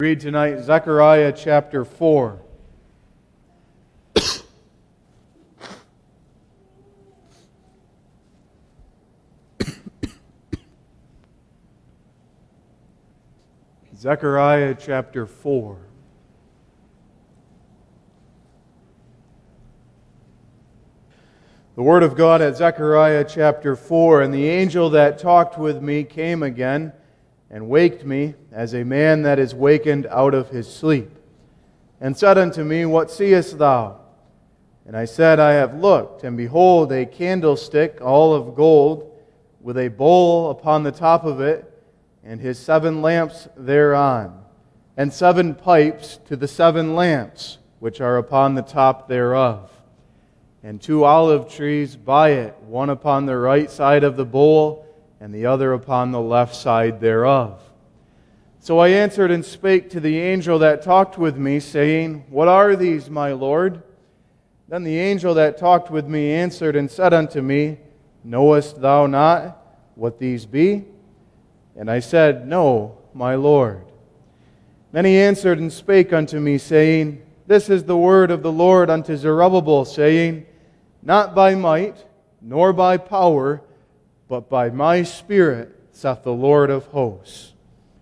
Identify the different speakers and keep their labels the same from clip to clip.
Speaker 1: Read tonight Zechariah chapter 4. Zechariah chapter 4. The word of God at Zechariah chapter 4, "And the angel that talked with me came again, and waked me, as a man that is wakened out of his sleep, and said unto me, What seest thou? And I said, I have looked, and behold, a candlestick all of gold, with a bowl upon the top of it, and his 7 lamps thereon, and 7 pipes to the 7 lamps, which are upon the top thereof, and 2 olive trees by it, one upon the right side of the bowl, and the other upon the left side thereof. So I answered and spake to the angel that talked with me, saying, What are these, my Lord? Then the angel that talked with me answered and said unto me, Knowest thou not what these be? And I said, No, my Lord. Then he answered and spake unto me, saying, This is the word of the Lord unto Zerubbabel, saying, Not by might, nor by power, but by my Spirit, saith the Lord of hosts.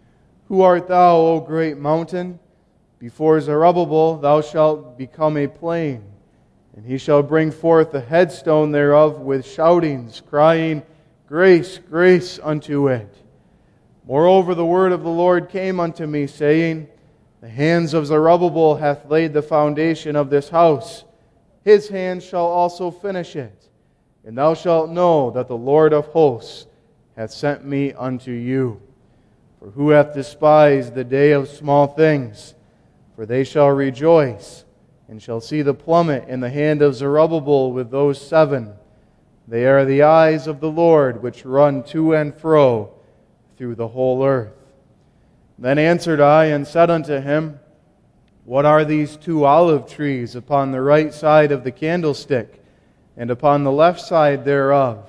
Speaker 1: Who art thou, O great mountain? Before Zerubbabel thou shalt become a plain, and he shall bring forth the headstone thereof with shoutings, crying, Grace, grace unto it. Moreover, the word of the Lord came unto me, saying, The hands of Zerubbabel hath laid the foundation of this house. His hands shall also finish it. And thou shalt know that the Lord of hosts hath sent me unto you. For who hath despised the day of small things? For they shall rejoice, and shall see the plummet in the hand of Zerubbabel with those 7. They are the eyes of the Lord, which run to and fro through the whole earth. Then answered I and said unto him, What are these 2 olive trees upon the right side of the candlestick, and upon the left side thereof?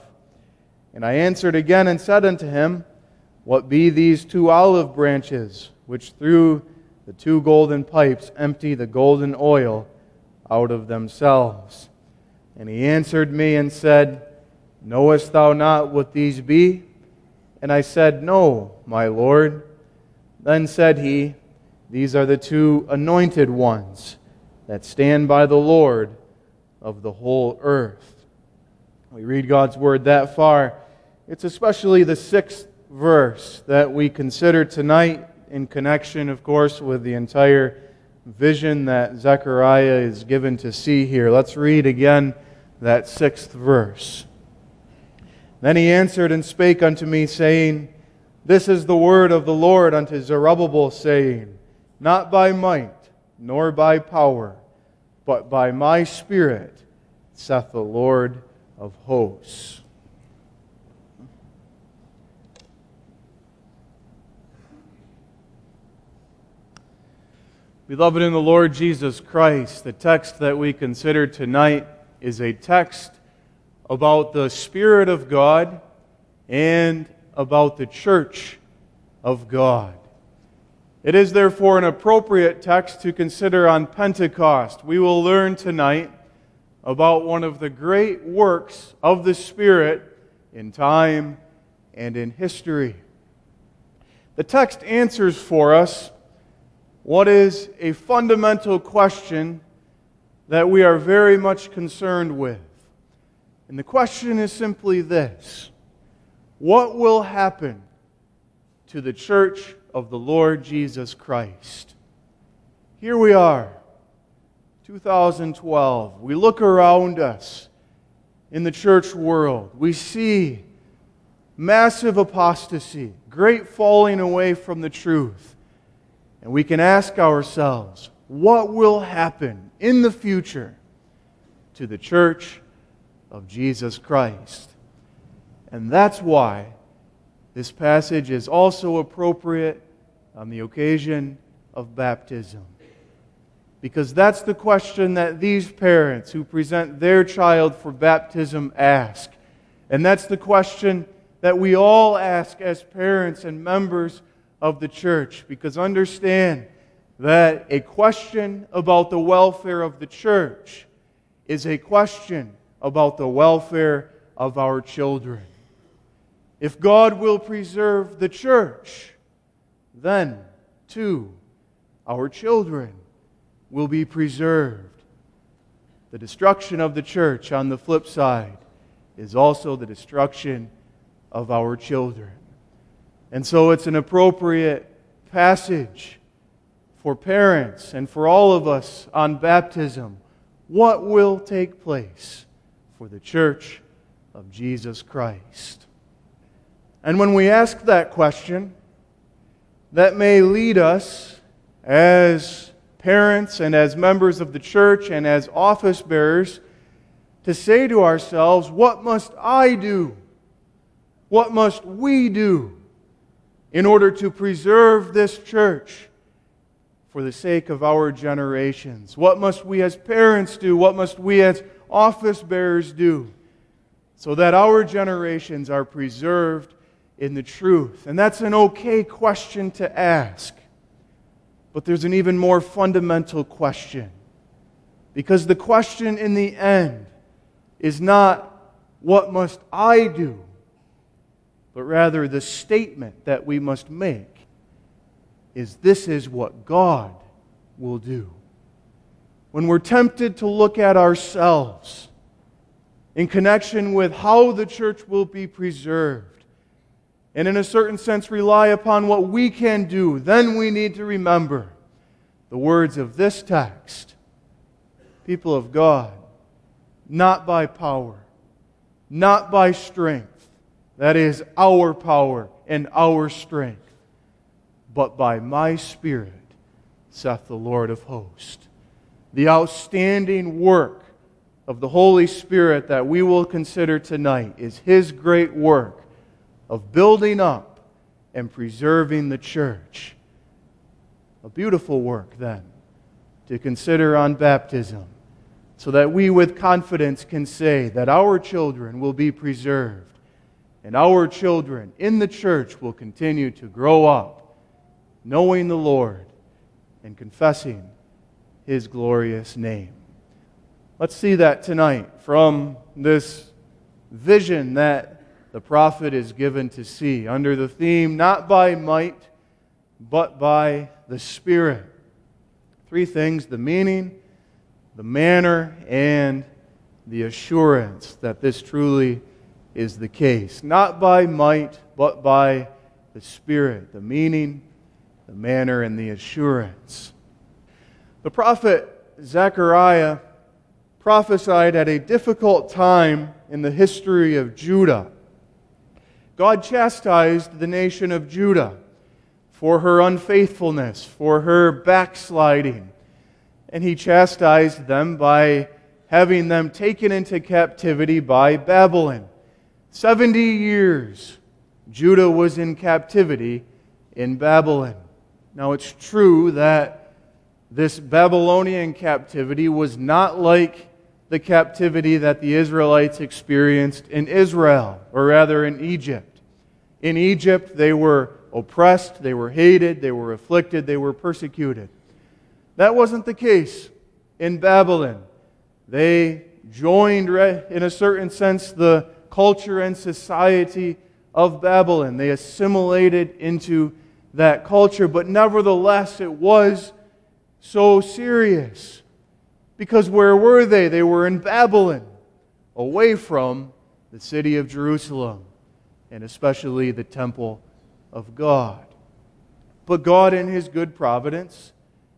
Speaker 1: And I answered again and said unto him, What be these 2 olive branches, which through the 2 golden pipes empty the golden oil out of themselves? And he answered me and said, Knowest thou not what these be? And I said, No, my Lord. Then said he, These are the 2 anointed ones that stand by the Lord of the whole earth. We read God's Word that far. It's especially the 6th verse that we consider tonight in connection, of course, with the entire vision that Zechariah is given to see here. Let's read again that 6th verse. Then he answered and spake unto me, saying, This is the word of the Lord unto Zerubbabel, saying, Not by might, nor by power, but by my Spirit, saith the Lord of hosts. Beloved in the Lord Jesus Christ, the text that we consider tonight is a text about the Spirit of God and about the church of God. It is therefore an appropriate text to consider on Pentecost. We will learn tonight about one of the great works of the Spirit in time and in history. The text answers for us what is a fundamental question that we are very much concerned with. And the question is simply this: what will happen to the church of the Lord Jesus Christ? Here we are, 2012. We look around us in the church world. We see massive apostasy, great falling away from the truth. And we can ask ourselves, what will happen in the future to the church of Jesus Christ? And that's why this passage is also appropriate on the occasion of baptism. Because that's the question that these parents who present their child for baptism ask. And that's the question that we all ask as parents and members of the church. Because understand that a question about the welfare of the church is a question about the welfare of our children. If God will preserve the church, then, too, our children will be preserved. The destruction of the church, on the flip side, is also the destruction of our children. And so it's an appropriate passage for parents and for all of us on baptism. What will take place for the church of Jesus Christ? And when we ask that question, that may lead us as parents and as members of the church and as office bearers to say to ourselves, what must I do? What must we do in order to preserve this church for the sake of our generations? What must we as parents do? What must we as office bearers do so that our generations are preserved in the truth? And that's an okay question to ask. But there's an even more fundamental question. Because the question in the end is not, what must I do? But rather the statement that we must make is, this is what God will do. When we're tempted to look at ourselves in connection with how the church will be preserved, and in a certain sense rely upon what we can do, then we need to remember the words of this text. People of God, not by power, not by strength, that is our power and our strength, but by my Spirit, saith the Lord of hosts. The outstanding work of the Holy Spirit that we will consider tonight is His great work of building up and preserving the church. A beautiful work, then, to consider on baptism, so that we with confidence can say that our children will be preserved, and our children in the church will continue to grow up, knowing the Lord and confessing His glorious name. Let's see that tonight from this vision that the prophet is given to see under the theme, not by might, but by the Spirit. Three things: the meaning, the manner, and the assurance that this truly is the case. Not by might, but by the Spirit. The meaning, the manner, and the assurance. The prophet Zechariah prophesied at a difficult time in the history of Judah. God chastised the nation of Judah for her unfaithfulness, for her backsliding. And He chastised them by having them taken into captivity by Babylon. 70 years Judah was in captivity in Babylon. Now it's true that this Babylonian captivity was not like the captivity that the Israelites experienced in Israel, or rather in Egypt. In Egypt, they were oppressed, they were hated, they were afflicted, they were persecuted. That wasn't the case in Babylon. They joined, in a certain sense, the culture and society of Babylon. They assimilated into that culture, but nevertheless, it was so serious. Because where were they? They were in Babylon, away from the city of Jerusalem, and especially the temple of God. But God, in His good providence,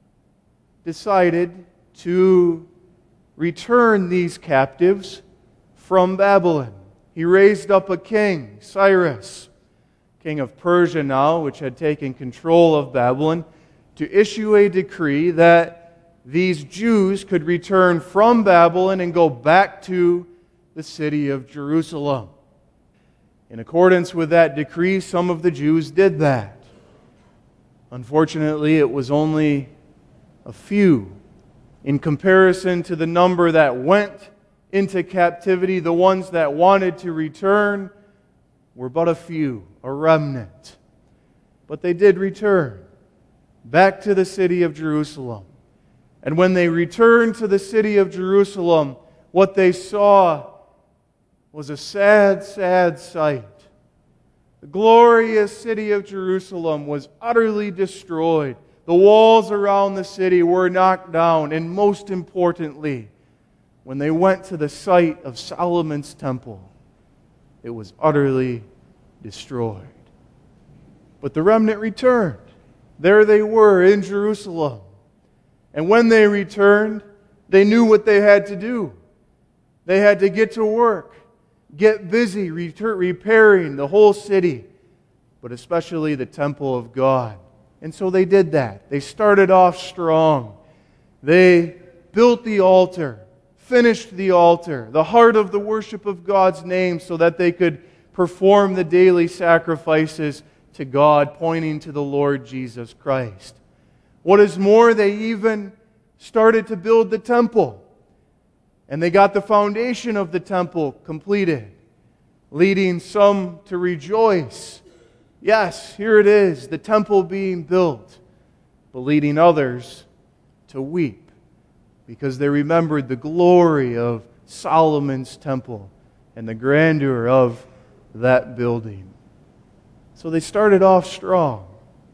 Speaker 1: decided to return these captives from Babylon. He raised up a king, Cyrus, king of Persia now, which had taken control of Babylon, to issue a decree that these Jews could return from Babylon and go back to the city of Jerusalem. In accordance with that decree, some of the Jews did that. Unfortunately, it was only a few. In comparison to the number that went into captivity, the ones that wanted to return were but a few, a remnant. But they did return. back to the city of Jerusalem. And when they returned to the city of Jerusalem, what they saw was a sad, sad sight. The glorious city of Jerusalem was utterly destroyed. The walls around the city were knocked down. And most importantly, when they went to the site of Solomon's temple, it was utterly destroyed. But the remnant returned. There they were in Jerusalem. And when they returned, they knew what they had to do. They had to get to work, get busy repairing the whole city, but especially the temple of God. And so they did that. They started off strong. They built the altar, finished the altar, the heart of the worship of God's name, so that they could perform the daily sacrifices to God, pointing to the Lord Jesus Christ. What is more, they even started to build the temple. And they got the foundation of the temple completed, leading some to rejoice. Yes, here it is, the temple being built, but leading others to weep, because they remembered the glory of Solomon's temple and the grandeur of that building. So they started off strong,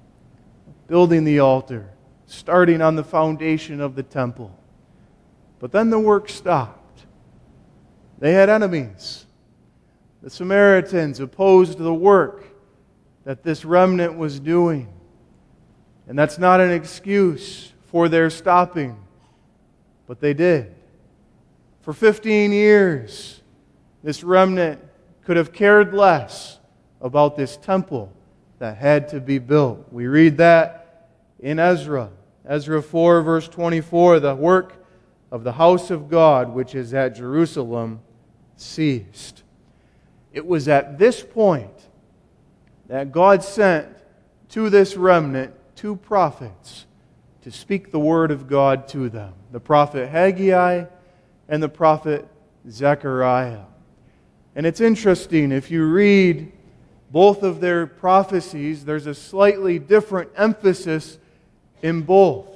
Speaker 1: building the altar, starting on the foundation of the temple. But then the work stopped. They had enemies. The Samaritans opposed the work that this remnant was doing. And that's not an excuse for their stopping. But they did. For 15 years, this remnant could have cared less about this temple that had to be built. We read that in Ezra. Ezra 4, verse 24, the work of the house of God, which is at Jerusalem, ceased. It was at this point that God sent to this remnant 2 prophets to speak the word of God to them, the prophet Haggai and the prophet Zechariah. And it's interesting, if you read both of their prophecies, there's a slightly different emphasis in both.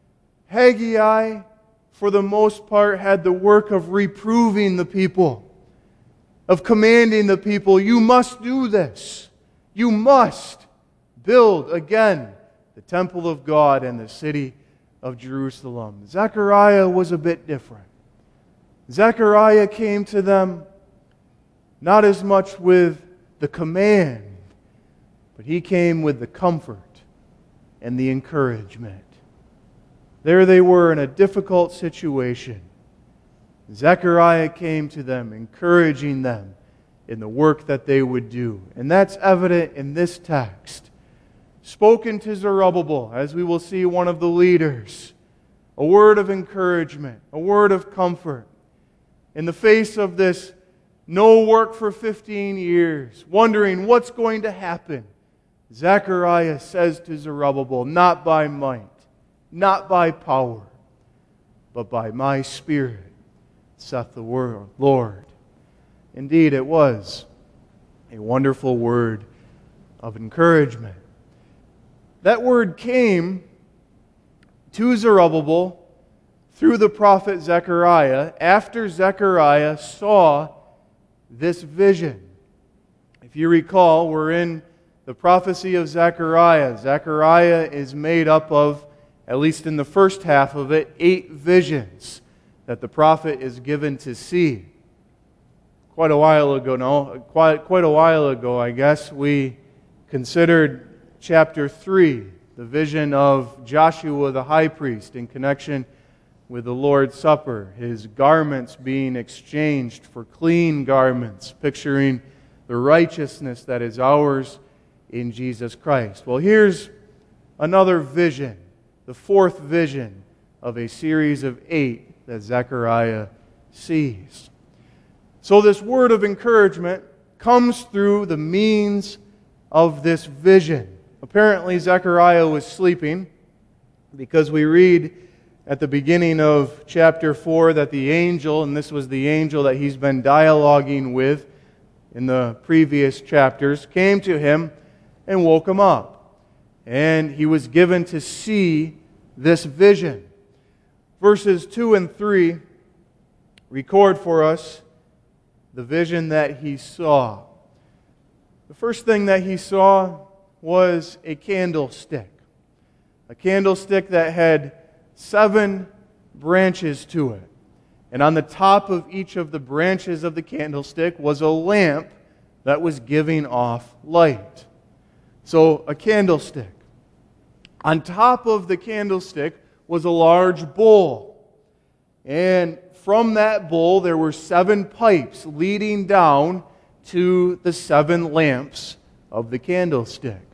Speaker 1: Haggai, for the most part, had the work of reproving the people, of commanding the people, you must do this. You must build again the temple of God and the city of Jerusalem. Zechariah was a bit different. Zechariah came to them not as much with the command, but he came with the comfort and the encouragement. There they were in a difficult situation. Zechariah came to them, encouraging them in the work that they would do. And that's evident in this text. Spoken to Zerubbabel, as we will see one of the leaders. A word of encouragement, a word of comfort. In the face of this no work for 15 years, wondering what's going to happen, Zechariah says to Zerubbabel, not by might, not by power, but by my Spirit, saith the Lord. Indeed, it was a wonderful word of encouragement. That word came to Zerubbabel through the prophet Zechariah after Zechariah saw this vision. If you recall, we're in the prophecy of Zechariah. Zechariah is made up of, at least in the first half of it, 8 visions that the prophet is given to see. Quite a while ago, I guess, we considered chapter 3, the vision of Joshua the high priest in connection with the Lord's Supper, his garments being exchanged for clean garments, picturing the righteousness that is ours in Jesus Christ. Well, here's another vision, the 4th vision of a series of 8 that Zechariah sees. So this word of encouragement comes through the means of this vision. Apparently Zechariah was sleeping, because we read at the beginning of chapter 4 that the angel, and this was the angel that he's been dialoguing with in the previous chapters, came to him and woke him up. and he was given to see this vision. Verses 2 and 3 record for us the vision that he saw. The first thing that he saw was a candlestick. A candlestick that had 7 branches to it. And on the top of each of the branches of the candlestick was a lamp that was giving off light. So, a candlestick. On top of the candlestick was a large bowl. And from that bowl there were 7 pipes leading down to the 7 lamps of the candlestick.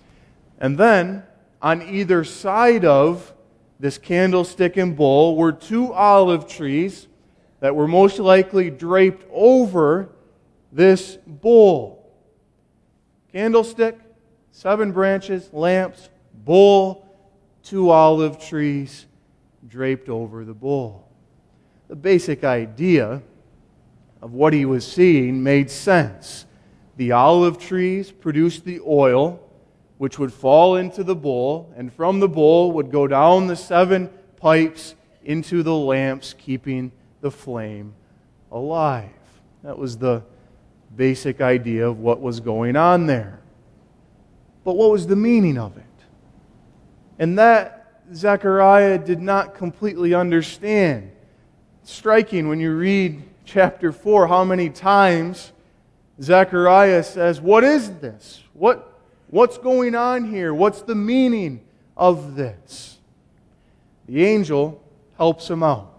Speaker 1: And then, on either side of this candlestick and bowl were 2 olive trees that were most likely draped over this bowl. Candlestick, 7 branches, lamps, bowl, 2 olive trees draped over the bowl. The basic idea of what he was seeing made sense. The olive trees produced the oil, which would fall into the bowl, and from the bowl would go down the 7 pipes into the lamps, keeping the flame alive. That was the basic idea of what was going on there. But what was the meaning of it? And that Zechariah did not completely understand. It's striking when you read chapter 4 how many times Zechariah says, "What is this? What's going on here? What's the meaning of this?" The angel helps him out.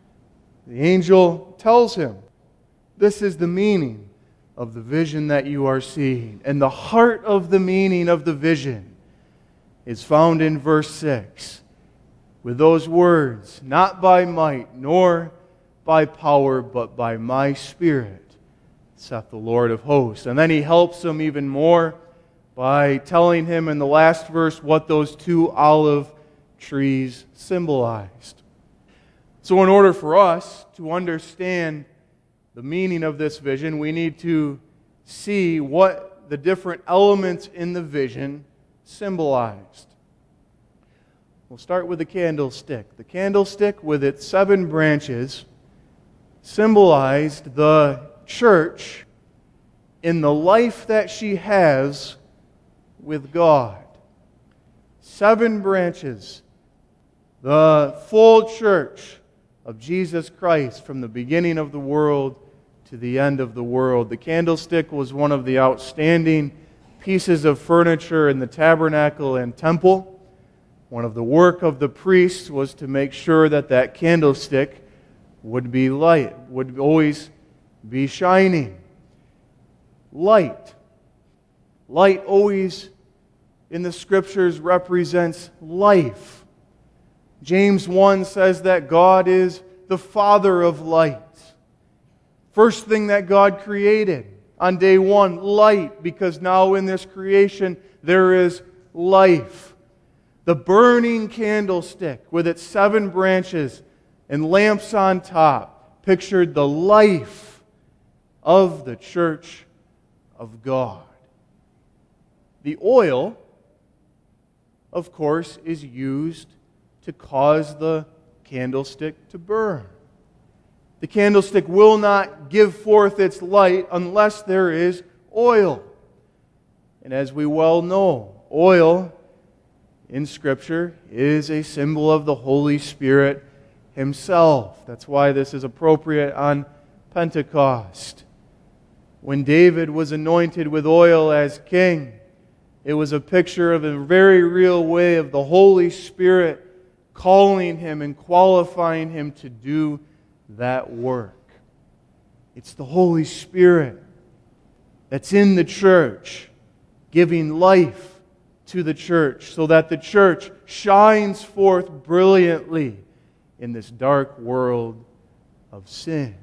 Speaker 1: The angel tells him, "This is the meaning of the vision that you are seeing." And the heart of the meaning of the vision is found in verse 6, with those words, "Not by might nor by power, but by my Spirit, saith the Lord of hosts." And then he helps him even more by telling him in the last verse what those 2 olive trees symbolized. So in order for us to understand the meaning of this vision, we need to see what the different elements in the vision symbolized. We'll start with the candlestick. The candlestick, with its 7 branches, symbolized the church in the life that she has with God. 7 branches. The full church of Jesus Christ from the beginning of the world to the end of the world. The candlestick was one of the outstanding pieces of furniture in the tabernacle and temple. One of the work of the priests was to make sure that that candlestick would be light, would always be shining. Light. Light always in the Scriptures represents life. James 1 says that God is the Father of light. First thing that God created on day 1, light, because now in this creation there is life. The burning candlestick with its 7 branches and lamps on top pictured the life of the church of God. The oil, of course, is used to cause the candlestick to burn. The candlestick will not give forth its light unless there is oil. And as we well know, oil in Scripture is a symbol of the Holy Spirit Himself. That's why this is appropriate on Pentecost. When David was anointed with oil as king, it was a picture of a very real way of the Holy Spirit calling him and qualifying him to do that work. It's the Holy Spirit that's in the church, giving life to the church so that the church shines forth brilliantly in this dark world of sin.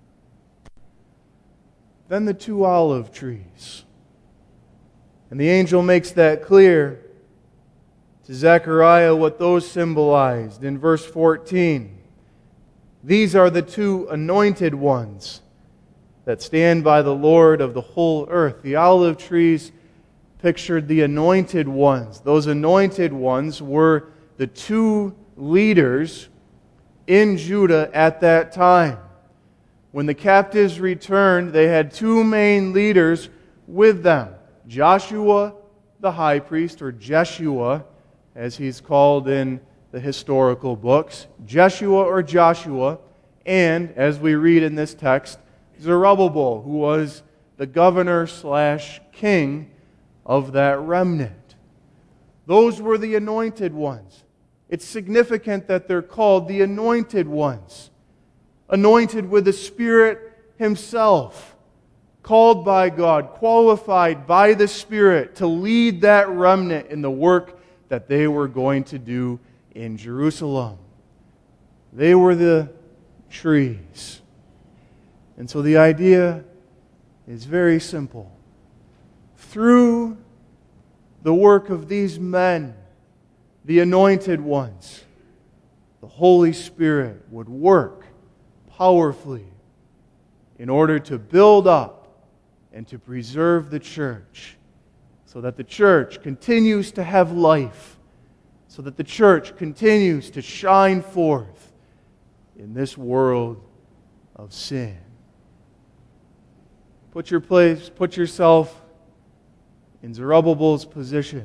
Speaker 1: Then the 2 olive trees. And the angel makes that clear to Zechariah what those symbolized in verse 14. These are the 2 anointed ones that stand by the Lord of the whole earth. The olive trees pictured the anointed ones. Those anointed ones were the two leaders in Judah at that time. When the captives returned, they had two main leaders with them. Joshua the high priest, or Jeshua, as he's called in the historical books. Jeshua or Joshua, and, as we read in this text, Zerubbabel, who was the governor/king of that remnant. Those were the anointed ones. It's significant that they're called the anointed ones. Anointed with the Spirit Himself. Called by God, qualified by the Spirit to lead that remnant in the work that they were going to do in Jerusalem. They were the trees. And so the idea is very simple. Through the work of these men, the anointed ones, the Holy Spirit would work powerfully in order to build up and to preserve the church, so that the church continues to have life, so that the church continues to shine forth in this world of sin. Put yourself in Zerubbabel's position.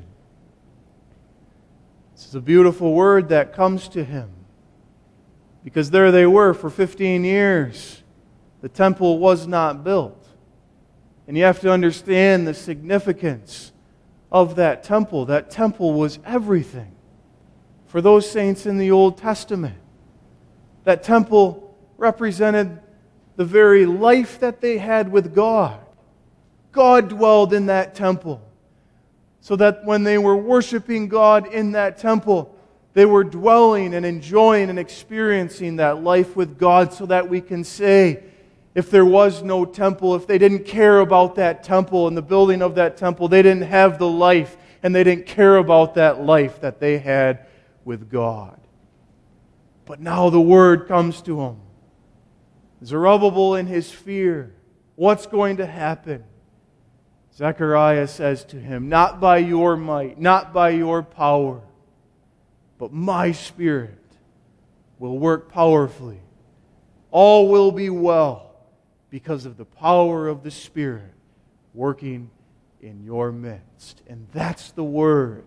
Speaker 1: This is a beautiful word that comes to him, because there they were for 15 years. The temple was not built. And you have to understand the significance of that temple. That temple was everything for those saints in the Old Testament. That temple represented the very life that they had with God. God dwelled in that temple, so that when they were worshiping God in that temple, they were dwelling and enjoying and experiencing that life with God, so that we can say, if there was no temple, if they didn't care about that temple and the building of that temple, they didn't have the life, and they didn't care about that life that they had with God. But now the word comes to them. Zerubbabel in his fear, what's going to happen? Zechariah says to him, not by your might, not by your power, but my Spirit will work powerfully. All will be well, because of the power of the Spirit working in your midst. And that's the word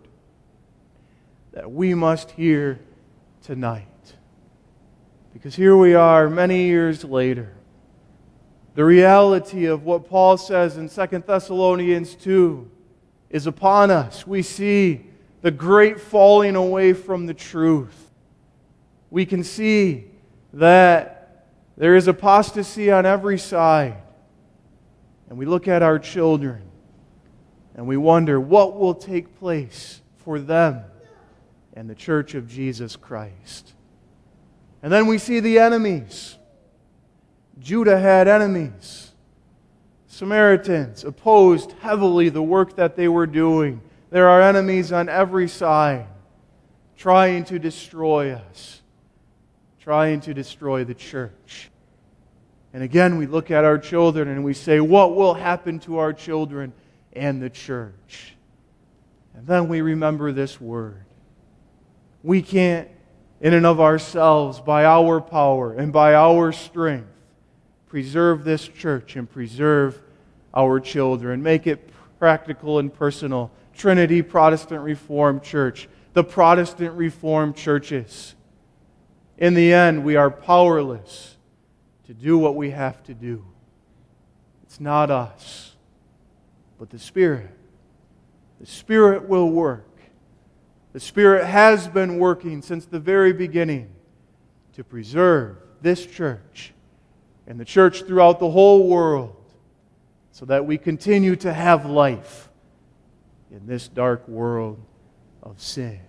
Speaker 1: that we must hear tonight. Because here we are many years later. The reality of what Paul says in 2 Thessalonians 2 is upon us. We see the great falling away from the truth. We can see that there is apostasy on every side. And we look at our children and we wonder what will take place for them and the Church of Jesus Christ. And then we see the enemies. Judah had enemies. Samaritans opposed heavily the work that they were doing. There are enemies on every side trying to destroy us, trying to destroy the church. And again, we look at our children and we say, what will happen to our children and the church? And then we remember this word. We can't, in and of ourselves, by our power and by our strength, preserve this church and preserve our children. Make it practical and personal. Trinity Protestant Reformed Church, the Protestant Reformed churches. In the end, we are powerless to do what we have to do. It's not us, but the Spirit. The Spirit will work. The Spirit has been working since the very beginning to preserve this church and the church throughout the whole world, so that we continue to have life in this dark world of sin.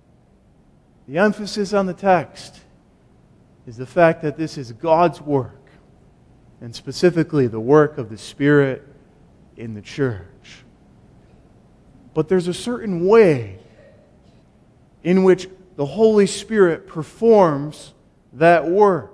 Speaker 1: The emphasis on the text is the fact that this is God's work, and specifically the work of the Spirit in the church. But there's a certain way in which the Holy Spirit performs that work.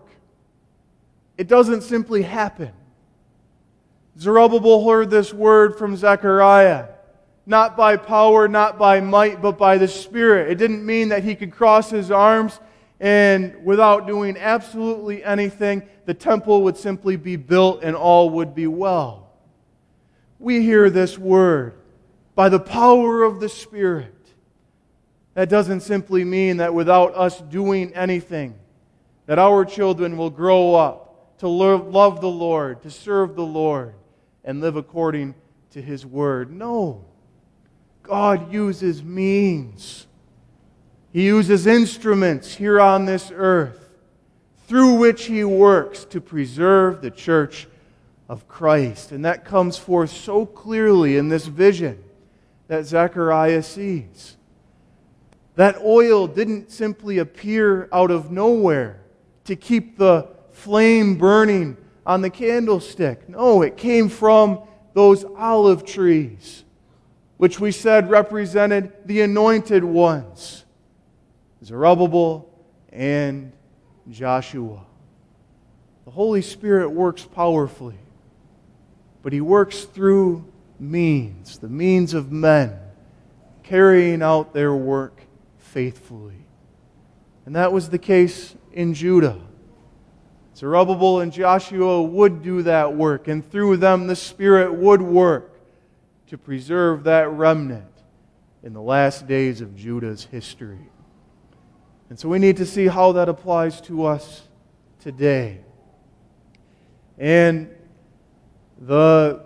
Speaker 1: It doesn't simply happen. Zerubbabel heard this word from Zechariah. not by power, not by might, but by the Spirit. It didn't mean that he could cross his arms and without doing absolutely anything, the temple would simply be built and all would be well. We hear this word, by the power of the Spirit. That doesn't simply mean that without us doing anything, that our children will grow up to love the Lord, to serve the Lord, and live according to His Word. No. God uses means. He uses instruments here on this earth through which He works to preserve the church of Christ. And that comes forth so clearly in this vision that Zechariah sees. That oil didn't simply appear out of nowhere to keep the flame burning on the candlestick. No, it came from those olive trees, which we said represented the anointed ones, Zerubbabel and Joshua. The Holy Spirit works powerfully, but He works through means, the means of men, carrying out their work faithfully. And that was the case in Judah. Zerubbabel and Joshua would do that work, and through them the Spirit would work to preserve that remnant in the last days of Judah's history. And so we need to see how that applies to us today. And the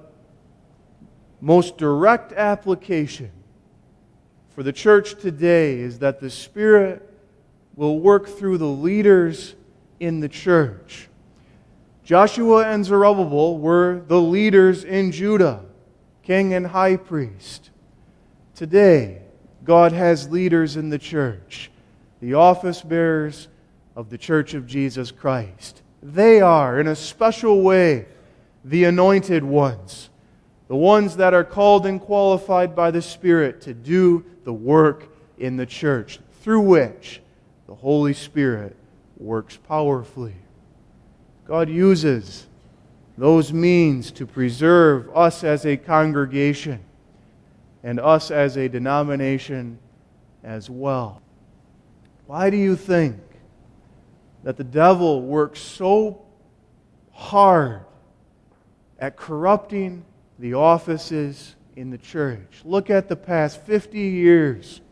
Speaker 1: most direct application for the church today is that the Spirit will work through the leaders in the church. Joshua and Zerubbabel were the leaders in Judah, king and high priest. Today, God has leaders in the church, the office bearers of the Church of Jesus Christ. They are, in a special way, the anointed ones, the ones that are called and qualified by the Spirit to do the work in the church, through which the Holy Spirit works powerfully. God uses those means to preserve us as a congregation and us as a denomination as well. Why do you think that the devil works so hard at corrupting the offices in the church? Look at the past 50 years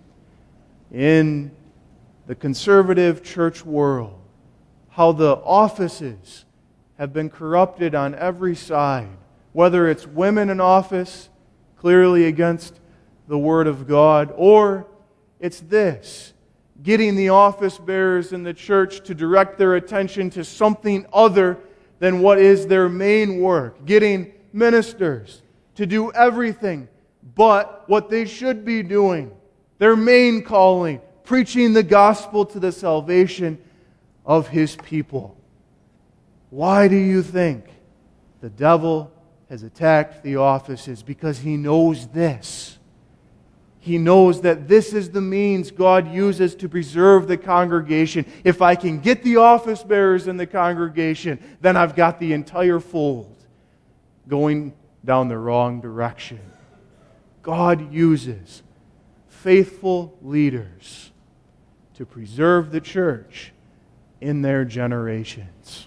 Speaker 1: in the conservative church world, how the offices have been corrupted on every side, whether it's women in office, clearly against the Word of God, or it's this, getting the office bearers in the church to direct their attention to something other than what is their main work, getting ministers to do everything but what they should be doing, their main calling, preaching the gospel to the salvation of His people. Why do you think the devil has attacked the offices? Because he knows this. He knows that this is the means God uses to preserve the congregation. If I can get the office bearers in the congregation, then I've got the entire fold going down the wrong direction. God uses faithful leaders to preserve the church in their generations.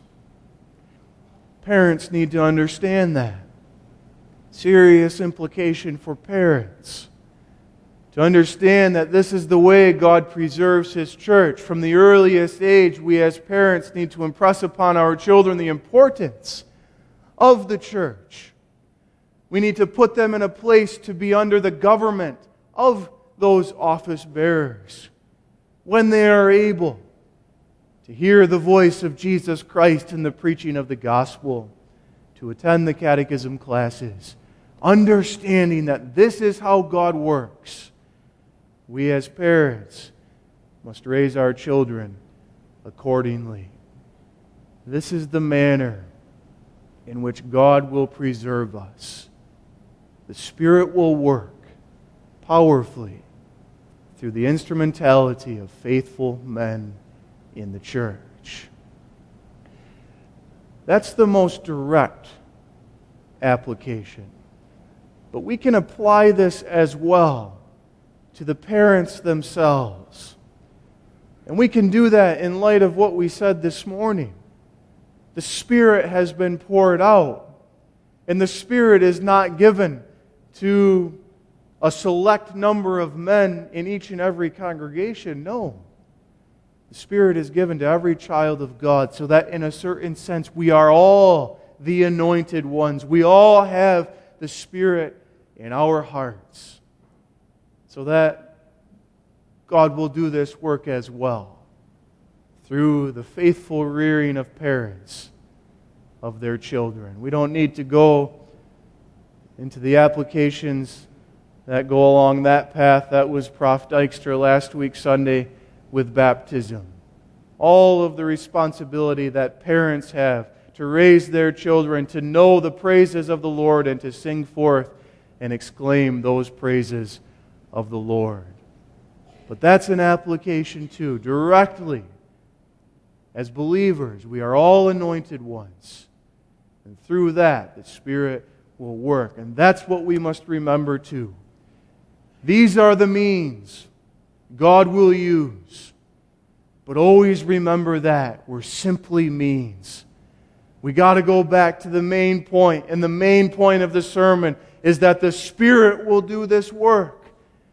Speaker 1: Parents need to understand that. Serious implication for parents. To understand that this is the way God preserves His church. From the earliest age, we as parents need to impress upon our children the importance of the church. We need to put them in a place to be under the government of those office bearers when they are able to hear the voice of Jesus Christ in the preaching of the gospel, to attend the catechism classes, understanding that this is how God works. We as parents must raise our children accordingly. This is the manner in which God will preserve us. The Spirit will work powerfully through the instrumentality of faithful men in the church. That's the most direct application. But we can apply this as well to the parents themselves. And we can do that in light of what we said this morning. The Spirit has been poured out, and the Spirit is not given to a select number of men in each and every congregation. No. The Spirit is given to every child of God, so that in a certain sense we are all the anointed ones. We all have the Spirit in our hearts, so that God will do this work as well through the faithful rearing of parents of their children. We don't need to go into the applications that go along that path. That was Prof. Dykstra last week Sunday with baptism. All of the responsibility that parents have to raise their children, to know the praises of the Lord, and to sing forth and exclaim those praises of the Lord. But that's an application too. Directly, as believers, we are all anointed ones. And through that, the Spirit will work. And that's what we must remember too. These are the means God will use. But always remember that we're simply means. We got to go back to the main point. And the main point of the sermon is that the Spirit will do this work.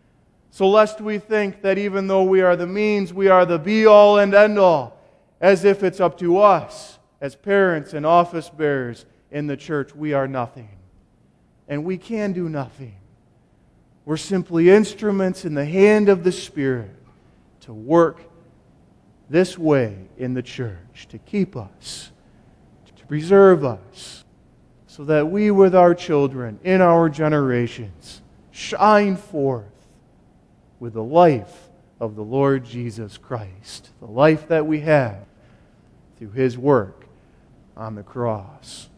Speaker 1: So lest we think that even though we are the means, we are the be-all and end-all, as if it's up to us as parents and office bearers in the church. We are nothing. And we can do nothing. We're simply instruments in the hand of the Spirit to work this way in the church, to keep us, to preserve us, so that we with our children in our generations shine forth with the life of the Lord Jesus Christ, the life that we have through His work on the cross.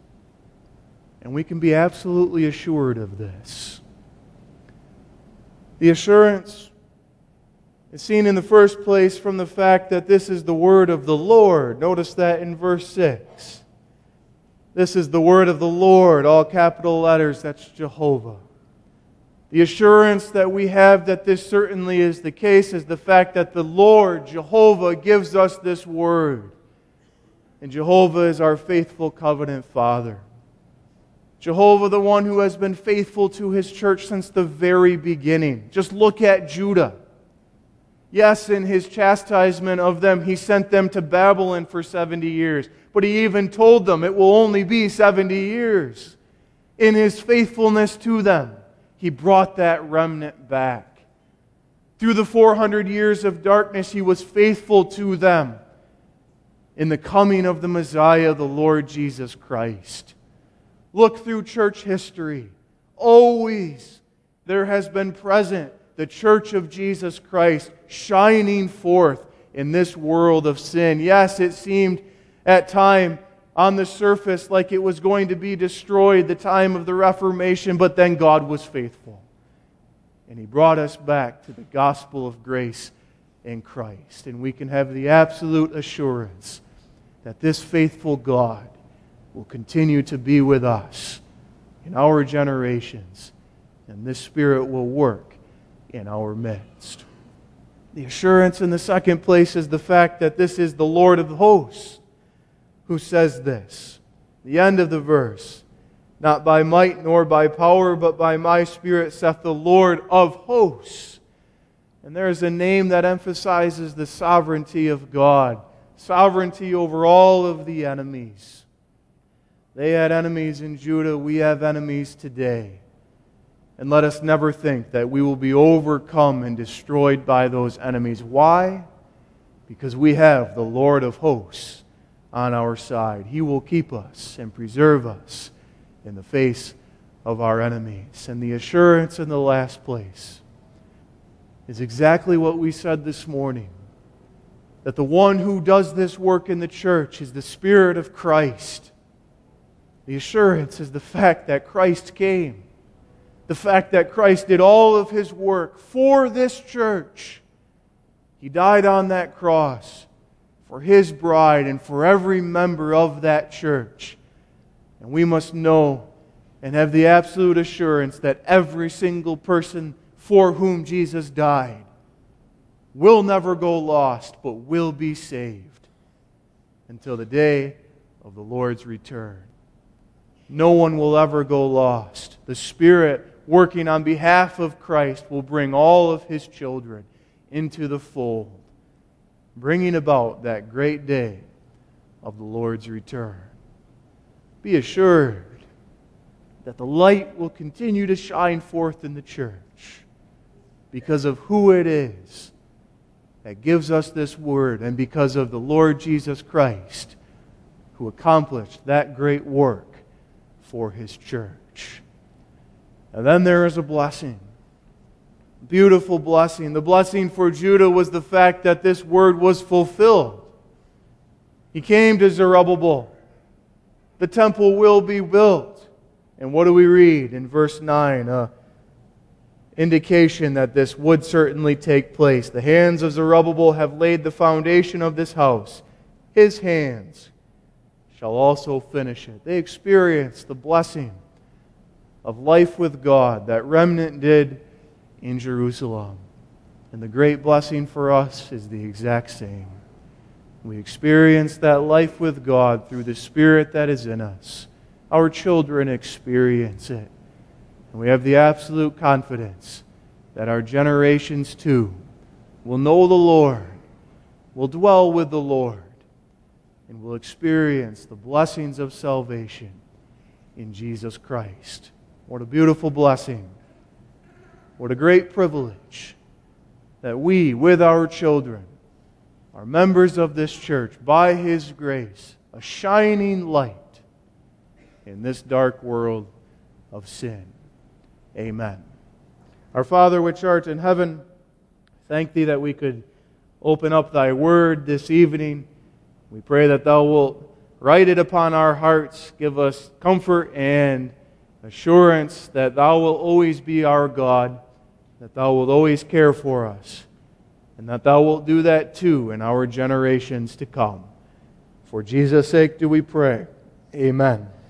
Speaker 1: And we can be absolutely assured of this. The assurance is seen in the first place from the fact that this is the word of the Lord. Notice that in verse 6. This is the word of the Lord, all capital letters, that's Jehovah. The assurance that we have that this certainly is the case is the fact that the Lord, Jehovah, gives us this word. And Jehovah is our faithful covenant Father. Jehovah, the one who has been faithful to His church since the very beginning. Just look at Judah. Yes, in His chastisement of them, He sent them to Babylon for 70 years. But He even told them it will only be 70 years. In His faithfulness to them, He brought that remnant back. Through the 400 years of darkness, He was faithful to them in the coming of the Messiah, the Lord Jesus Christ. Look through church history. Always there has been present the church of Jesus Christ shining forth in this world of sin. Yes, it seemed at time on the surface like it was going to be destroyed, the time of the Reformation, but then God was faithful. And He brought us back to the gospel of grace in Christ. And we can have the absolute assurance that this faithful God will continue to be with us in our generations, and this Spirit will work in our midst. The assurance in the second place is the fact that this is the Lord of hosts who says this. The end of the verse. Not by might nor by power, but by my Spirit, saith the Lord of hosts. And there is a name that emphasizes the sovereignty of God. Sovereignty over all of the enemies. They had enemies in Judah. We have enemies today. And let us never think that we will be overcome and destroyed by those enemies. Why? Because we have the Lord of hosts on our side. He will keep us and preserve us in the face of our enemies. And the assurance in the last place is exactly what we said this morning. That the one who does this work in the church is the Spirit of Christ. The assurance is the fact that Christ came. The fact that Christ did all of His work for this church. He died on that cross for His bride and for every member of that church. And we must know and have the absolute assurance that every single person for whom Jesus died will never go lost, but will be saved until the day of the Lord's return. No one will ever go lost. The Spirit working on behalf of Christ will bring all of His children into the fold, bringing about that great day of the Lord's return. Be assured that the light will continue to shine forth in the church because of who it is that gives us this word, and because of the Lord Jesus Christ who accomplished that great work for His church. And then there is a blessing. A beautiful blessing. The blessing for Judah was the fact that this word was fulfilled. He came to Zerubbabel. The temple will be built. And what do we read in verse 9? Indication that this would certainly take place. The hands of Zerubbabel have laid the foundation of this house. His hands shall also finish it. They experienced the blessing of life with God that remnant did in Jerusalem. And the great blessing for us is the exact same. We experience that life with God through the Spirit that is in us. Our children experience it. And we have the absolute confidence that our generations too will know the Lord, will dwell with the Lord, and will experience the blessings of salvation in Jesus Christ. What a beautiful blessing. What a great privilege that we, with our children, are members of this church by His grace, a shining light in this dark world of sin. Amen. Our Father which art in heaven, thank Thee that we could open up Thy Word this evening. We pray that Thou wilt write it upon our hearts, give us comfort and assurance that Thou wilt always be our God, that Thou wilt always care for us, and that Thou wilt do that too in our generations to come. For Jesus' sake do we pray. Amen.